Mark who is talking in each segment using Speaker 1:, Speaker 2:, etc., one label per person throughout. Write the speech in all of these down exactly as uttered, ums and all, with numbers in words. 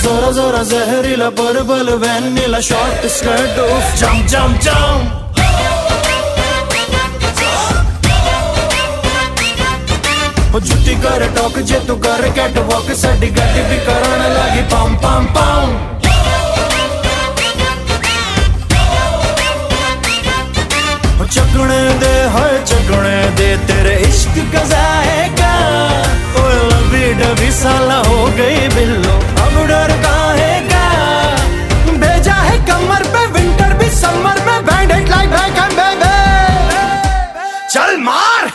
Speaker 1: जोरा जोरा जहरीला पर्पल वैनिला शॉर्ट स्कर्ट उफ जंप जंप जंप जुटी कर टॉक जे तू कर कैट वॉक साडी गड्डी भी करान लगी पम पम पम चकने दे हाय चकने दे तेरे इश्क का जाएगा ओए लवी डबी साला हो गई बिल्लो अब डर काहे का भेजा है कमर पे विंटर भी समर में banded like back end baby चल मार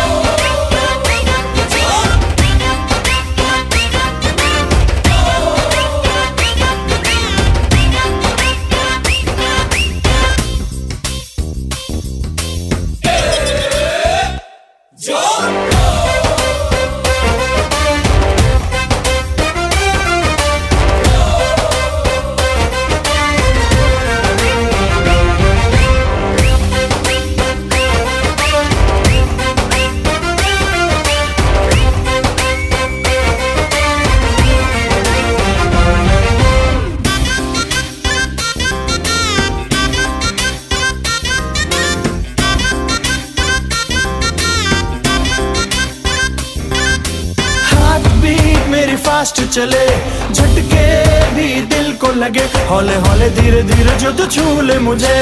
Speaker 1: फास्ट चले झटके भी दिल को लगे हौले हौले धीरे धीरे जो तू छू ले मुझे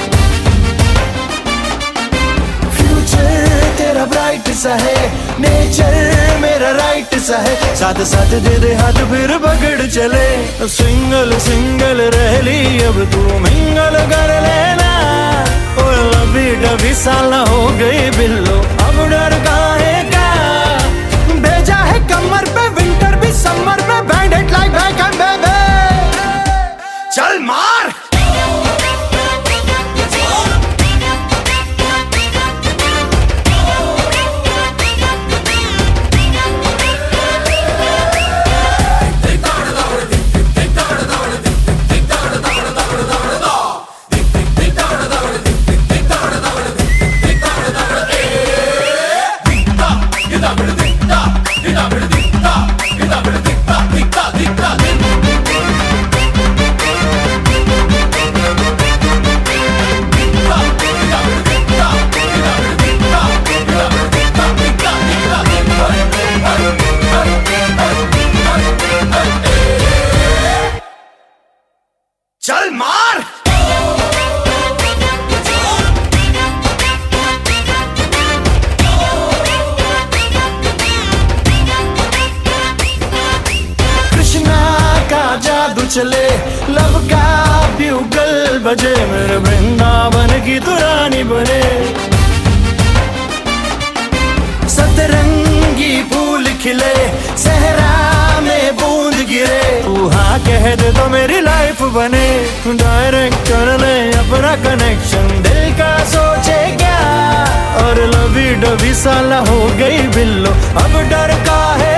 Speaker 1: फ्यूचर तेरा ब्राइट सा है नेचर मेरा राइट सा है साथ साथ दे दे हाथ फिर पकड़ चले सिंगल सिंगल रह ली अब तू मिंगल कर लेना ओ लवी डबी साला हो गई बिल्लो अब डर काहे का भेजा है कमर पे विंटर भी समर में banded like back end baby चल मार चल मार कृष्णा का जादू चले लव का ब्यूगल बजे मेरे वृंदावन की तू रानी बने सतरंगी फूल खिले सहरा में बूंद गिरे तू हाँ कह दे तो मेरी लाइफ बने डायरेक्ट कर ले अपना कनेक्शन दिल का सोचे क्या और लवी डबी साला हो गई बिल्लो अब डर का है